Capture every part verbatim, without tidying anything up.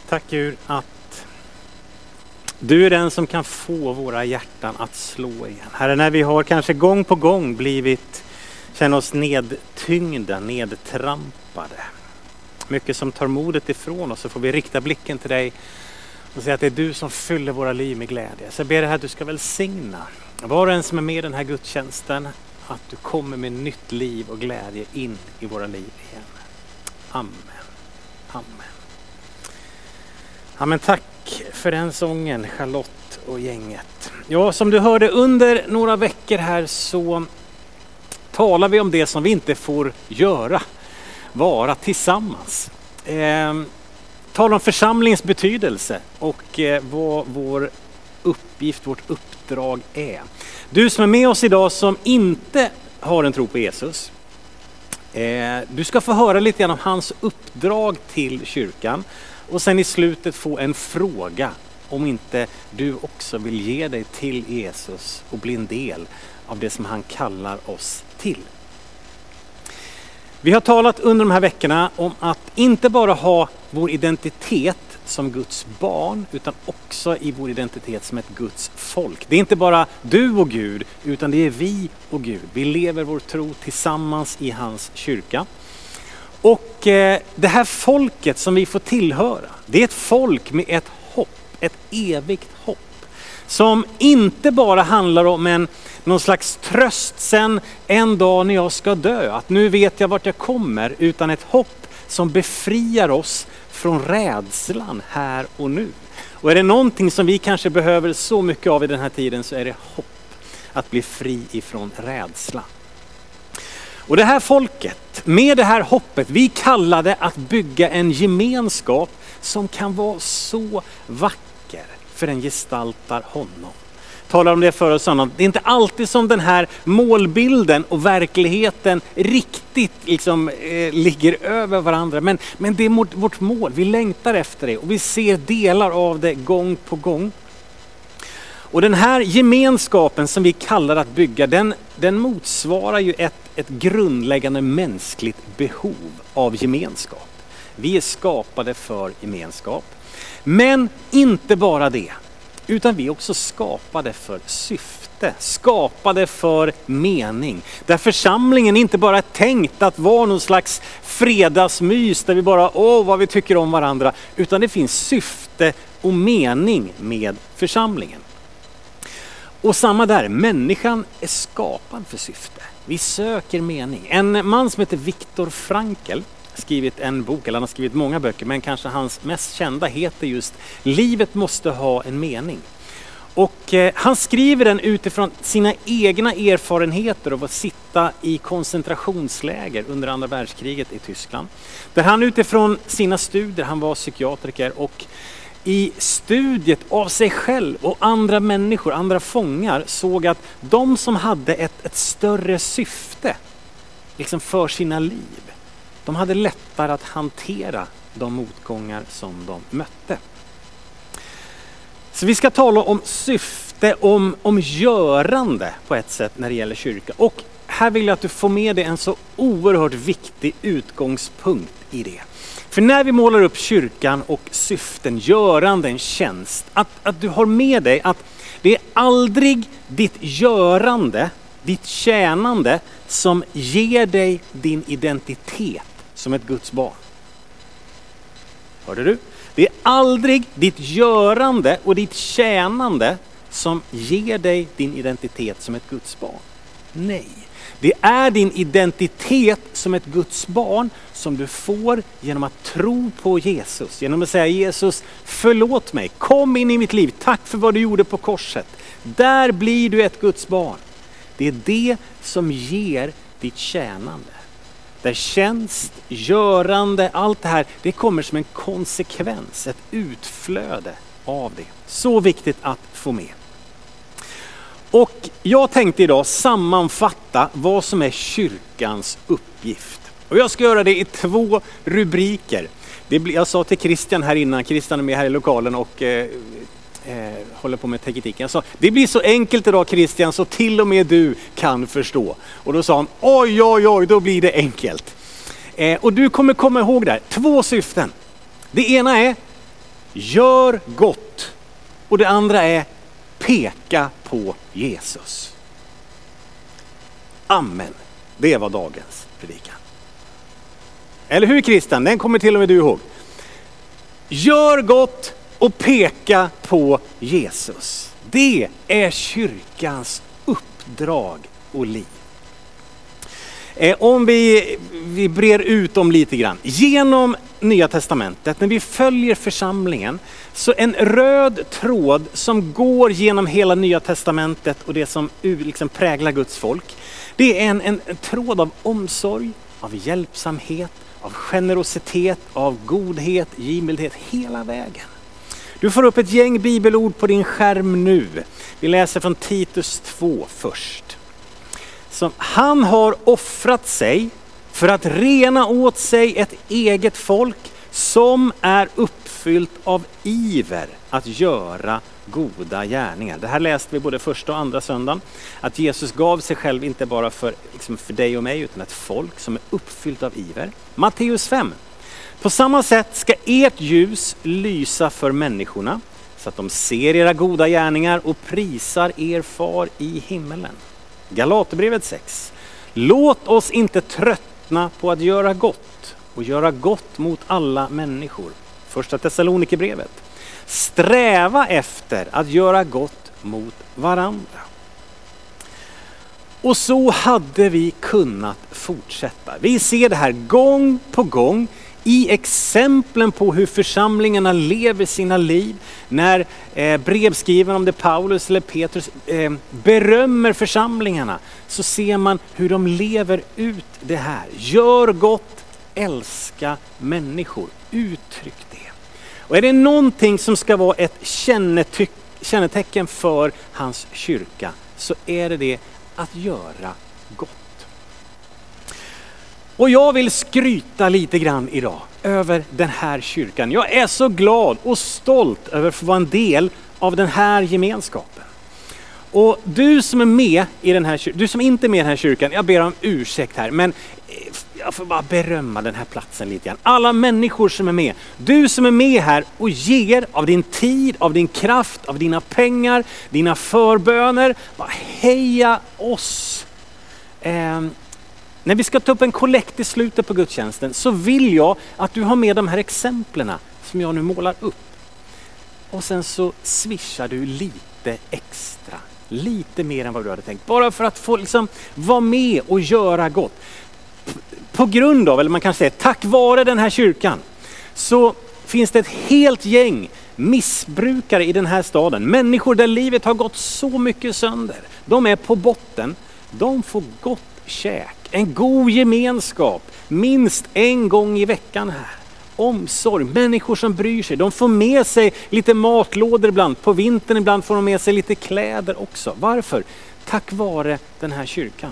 Tack Gud att du är den som kan få våra hjärtan att slå igen. Herre, när vi har kanske gång på gång blivit, känner oss nedtyngda, nedtrampade. Mycket som tar modet ifrån oss, så får vi rikta blicken till dig och säga att det är du som fyller våra liv med glädje. Så jag ber dig att du ska välsigna var och en som är med i den här gudstjänsten, att du kommer med nytt liv och glädje in i våra liv igen. Amen. Amen. Amen. Tack för den sången, Charlotte och gänget. Ja, som du hörde under några veckor här så talar vi om det som vi inte får göra. Vara tillsammans. Eh, talar om församlingens betydelse och eh, vad vår uppgift, vårt uppdrag är. Du som är med oss idag som inte har en tro på Jesus. Eh, du ska få höra lite grann om hans uppdrag till kyrkan. Och sen i slutet få en fråga om inte du också vill ge dig till Jesus och bli en del av det som han kallar oss till. Vi har talat under de här veckorna om att inte bara ha vår identitet som Guds barn utan också i vår identitet som ett Guds folk. Det är inte bara du och Gud utan det är vi och Gud. Vi lever vår tro tillsammans i hans kyrka. Och eh, det här folket som vi får tillhöra, det är ett folk med ett hopp, ett evigt hopp. Som inte bara handlar om en, någon slags tröst sen en dag när jag ska dö. Att nu vet jag vart jag kommer, utan ett hopp som befriar oss från rädslan här och nu. Och är det någonting som vi kanske behöver så mycket av i den här tiden så är det hopp. Att bli fri ifrån rädsla. Och det här folket, med det här hoppet, vi kallar det att bygga en gemenskap som kan vara så vacker för den gestaltar honom. Talar om det för oss sådant. Det är inte alltid som den här målbilden och verkligheten riktigt liksom, eh, ligger över varandra. Men, men det är vårt mål, vi längtar efter det och vi ser delar av det gång på gång. Och den här gemenskapen som vi kallar att bygga, den, den motsvarar ju ett, ett grundläggande mänskligt behov av gemenskap. Vi är skapade för gemenskap. Men inte bara det, utan vi är också skapade för syfte, skapade för mening. Där församlingen inte bara är tänkt att vara någon slags fredagsmys där vi bara, åh vad vi tycker om varandra, utan det finns syfte och mening med församlingen. Och samma där, människan är skapad för syfte. Vi söker mening. En man som heter Viktor Frankl skrivit en bok, eller han har skrivit många böcker, men kanske hans mest kända heter just Livet måste ha en mening. Och eh, han skriver den utifrån sina egna erfarenheter av att sitta i koncentrationsläger under andra världskriget i Tyskland. Där han utifrån sina studier, han var psykiatriker, och i studiet av sig själv och andra människor, andra fångar, såg att de som hade ett, ett större syfte liksom för sina liv, de hade lättare att hantera de motgångar som de mötte. Så vi ska tala om syfte, om, om görande på ett sätt när det gäller kyrka. Och här vill jag att du får med dig en så oerhört viktig utgångspunkt i det. För när vi målar upp kyrkan och syften, görande, en tjänst, att, att du har med dig att det är aldrig ditt görande, ditt tjänande som ger dig din identitet som ett Guds barn. Hörde du? Det är aldrig ditt görande och ditt tjänande som ger dig din identitet som ett Guds barn. Nej. Det är din identitet som ett Guds barn som du får genom att tro på Jesus. Genom att säga Jesus, förlåt mig, kom in i mitt liv, tack för vad du gjorde på korset. Där blir du ett Guds barn. Det är det som ger ditt tjänande. Där tjänst, görande, allt det här, det kommer som en konsekvens, ett utflöde av det. Så viktigt att få med. Och jag tänkte idag sammanfatta vad som är kyrkans uppgift. Och jag ska göra det i två rubriker. Det blir, jag sa till Christian här innan, Christian är med här i lokalen och eh, eh, håller på med tekniken. Jag sa, det blir så enkelt idag Christian så till och med du kan förstå. Och då sa han, oj oj oj, då blir det enkelt. Eh, och du kommer komma ihåg där, två syften. Det ena är gör gott. Och det andra är peka på Jesus. Amen. Det var dagens predikan. Eller hur Christian? Den kommer till och med du ihåg. Gör gott och peka på Jesus. Det är kyrkans uppdrag och liv. Eh, om vi, vi brer ut dem lite grann. Genom Nya testamentet, när vi följer församlingen, så en röd tråd som går genom hela Nya testamentet och det som liksom präglar Guds folk. Det är en, en, en tråd av omsorg, av hjälpsamhet, av generositet, av godhet, givmildhet hela vägen. Du får upp ett gäng bibelord på din skärm nu. Vi läser från Titus två först. Så han har offrat sig för att rena åt sig ett eget folk som är uppfyllt av iver att göra goda gärningar. Det här läste vi både första och andra söndagen. Att Jesus gav sig själv inte bara för, liksom för dig och mig, utan ett folk som är uppfyllt av iver. Matteus fem. På samma sätt ska ert ljus lysa för människorna så att de ser era goda gärningar och prisar er far i himmelen. Galaterbrevet sex. Låt oss inte tröttna på att göra gott och göra gott mot alla människor. Första Thessalonikerbrevet. Sträva efter att göra gott mot varandra. Och så hade vi kunnat fortsätta. Vi ser det här gång på gång i exemplen på hur församlingarna lever sina liv. När eh, brevskrivaren, om det är Paulus eller Petrus, eh, berömmer församlingarna, så ser man hur de lever ut det här. Gör gott, älska människor. Uttryck det. Och är det någonting som ska vara ett kännetyck, kännetecken för hans kyrka, så är det det att göra gott. Och jag vill skryta lite grann idag över den här kyrkan. Jag är så glad och stolt över att få vara en del av den här gemenskapen. Och du som är med i den här kyrkan, du som inte är med i den här kyrkan, jag ber om ursäkt här, men jag får bara berömma den här platsen lite grann. Alla människor som är med, du som är med här och ger av din tid, av din kraft, av dina pengar, dina förböner, bara heja oss. Eh, när vi ska ta upp en kollekt i slutet på gudstjänsten, så vill jag att du har med de här exemplen som jag nu målar upp. Och sen så swishar du lite extra. Lite mer än vad du hade tänkt. Bara för att få liksom vara med och göra gott. På grund av, eller man kan säga tack vare den här kyrkan, så finns det ett helt gäng missbrukare i den här staden. Människor där livet har gått så mycket sönder. De är på botten. De får gott käk. En god gemenskap. Minst en gång i veckan här. Omsorg. Människor som bryr sig. De får med sig lite matlådor ibland. På vintern ibland får de med sig lite kläder också. Varför? Tack vare den här kyrkan.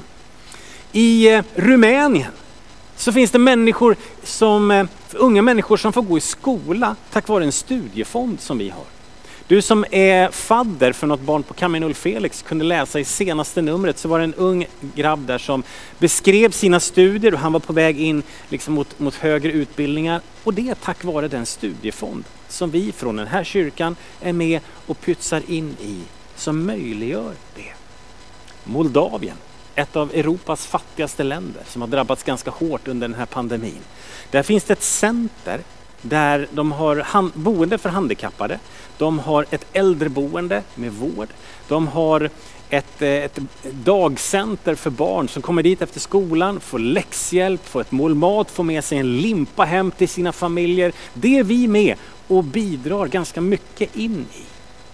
I eh, Rumänien så finns det människor som, eh, unga människor som får gå i skola tack vare en studiefond som vi har. Du som är fadder för något barn på Kaminul Felix kunde läsa i senaste numret, så var det en ung grabb där som beskrev sina studier och han var på väg in liksom mot, mot högre utbildningar. Och det är tack vare den studiefond som vi från den här kyrkan är med och pytsar in i, som möjliggör det. Moldavien. Ett av Europas fattigaste länder som har drabbats ganska hårt under den här pandemin. Där finns det ett center där de har hand, boende för handikappade. De har ett äldreboende med vård. De har ett, ett dagcenter för barn som kommer dit efter skolan, får läxhjälp, får ett mål mat, får med sig en limpa hem till sina familjer. Det är vi med och bidrar ganska mycket in i.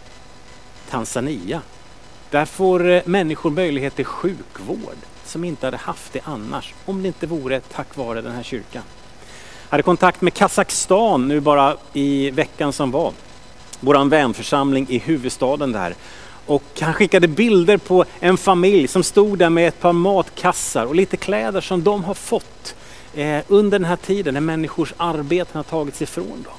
Tanzania. Där får människor möjlighet till sjukvård som inte hade haft det annars, om det inte vore tack vare den här kyrkan. Jag hade kontakt med Kazakstan nu bara i veckan som var. Våran vänförsamling i huvudstaden där. Och han skickade bilder på en familj som stod där med ett par matkassar och lite kläder som de har fått eh, under den här tiden när människors arbeten har tagits ifrån dem.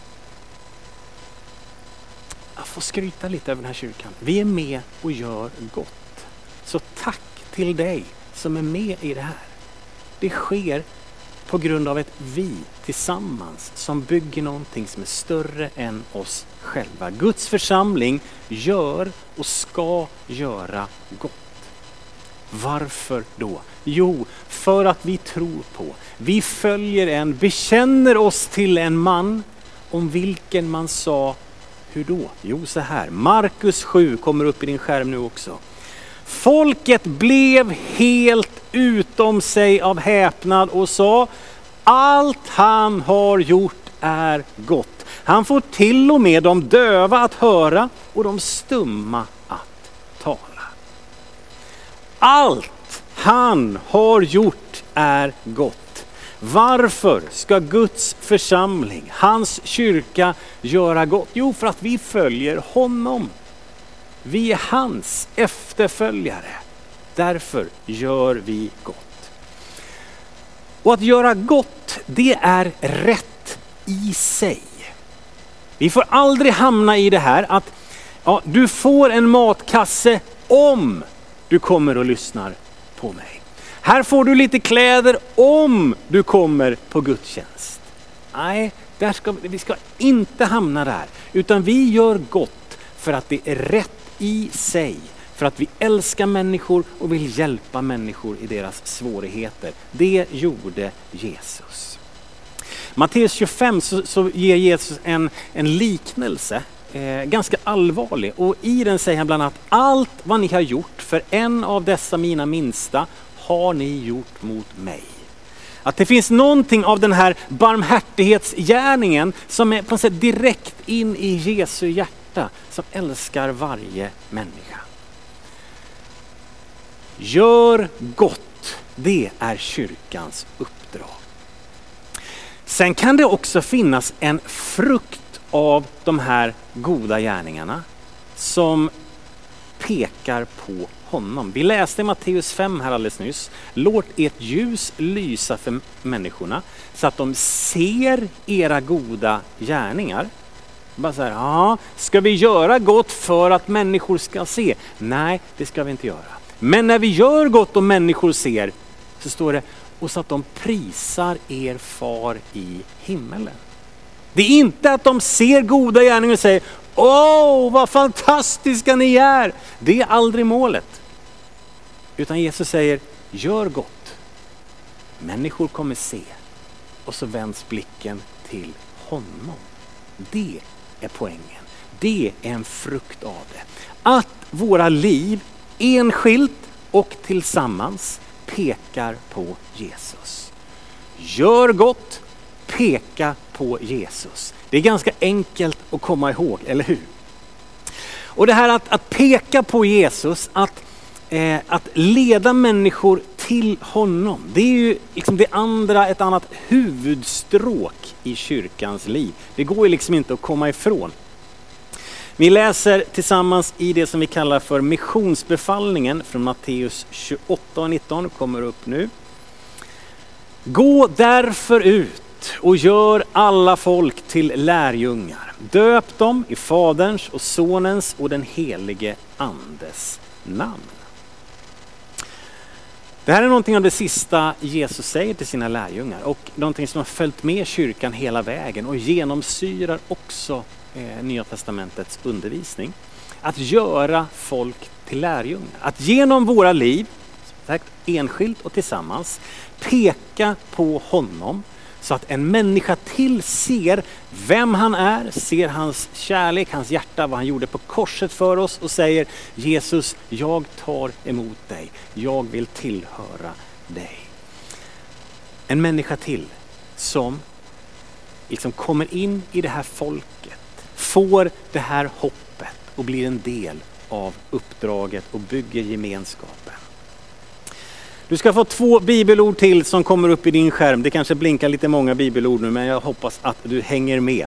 Jag får skryta lite över den här kyrkan. Vi är med och gör gott. Så tack till dig som är med i det här. Det sker på grund av ett vi tillsammans som bygger någonting som är större än oss själva. Guds församling gör och ska göra gott. Varför då? Jo, för att vi tror på, vi följer en, bekänner oss till en man om vilken man sa, hur då? Jo, så här. Markus sju kommer upp i din skärm nu också. Folket blev helt utom sig av häpnad och sa, allt han har gjort är gott. Han får till och med de döva att höra och de stumma att tala. Allt han har gjort är gott. Varför ska Guds församling, hans kyrka, göra gott? Jo, för att vi följer honom. Vi är hans efterföljare. Därför gör vi gott. Och att göra gott, det är rätt i sig. Vi får aldrig hamna i det här att ja, du får en matkasse om du kommer och lyssnar på mig. Här får du lite kläder om du kommer på gudstjänst. Nej, där ska, vi ska inte hamna där. Utan vi gör gott för att det är rätt i sig. För att vi älskar människor och vill hjälpa människor i deras svårigheter. Det gjorde Jesus. Matteus tjugofem så, så ger Jesus en, en liknelse. Eh, ganska allvarlig. Och i den säger han bland annat, allt vad ni har gjort för en av dessa mina minsta har ni gjort mot mig. Att det finns någonting av den här barmhärtighetsgärningen som är på något sätt direkt in i Jesu hjärta, som älskar varje människa. Gör gott, det är kyrkans uppdrag. Sen kan det också finnas en frukt av de här goda gärningarna som pekar på honom. Vi läste i Matteus fem här alldeles nyss. Låt ert ljus lysa för människorna så att de ser era goda gärningar. Bara så här, ja, ska vi göra gott för att människor ska se? Nej, det ska vi inte göra. Men när vi gör gott och människor ser, så står det, och så att de prisar er far i himmelen. Det är inte att de ser goda gärningar och säger, åh, vad fantastiska ni är. Det är aldrig målet. Utan Jesus säger, gör gott. Människor kommer se. Och så vänds blicken till honom. Det är poängen. Det är en frukt av det. Att våra liv enskilt och tillsammans pekar på Jesus. Gör gott, peka på Jesus. Det är ganska enkelt att komma ihåg, eller hur? Och det här att, att peka på Jesus, att, eh, att leda människor till honom, det är ju liksom det andra, ett annat huvudstråk i kyrkans liv. Det går ju liksom inte att komma ifrån. Vi läser tillsammans i det som vi kallar för missionsbefallningen från Matteus tjugoåtta och nitton, kommer upp nu. Gå därför ut och gör alla folk till lärjungar. Döp dem i Faderns och Sonens och den helige Andes namn. Det här är någonting av det sista Jesus säger till sina lärjungar och någonting som har följt med kyrkan hela vägen och genomsyrar också eh, Nya testamentets undervisning. Att göra folk till lärjungar. Att genom våra liv, sagt, enskilt och tillsammans, peka på honom så att en människa till ser vem han är, ser hans kärlek, hans hjärta, vad han gjorde på korset för oss och säger, Jesus, jag tar emot dig. Jag vill tillhöra dig. En människa till som liksom kommer in i det här folket, får det här hoppet och blir en del av uppdraget och bygger gemenskapen. Du ska få två bibelord till som kommer upp i din skärm. Det kanske blinkar lite många bibelord nu, men jag hoppas att du hänger med.